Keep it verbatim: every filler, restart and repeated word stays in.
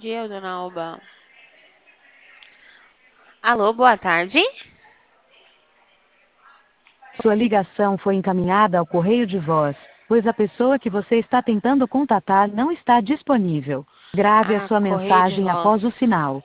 dia, dona Alba. Alô, boa tarde. Sua ligação foi encaminhada ao correio de voz, pois a pessoa que você está tentando contatar não está disponível. Grave a Ah, sua correio de mensagem voz. após o sinal.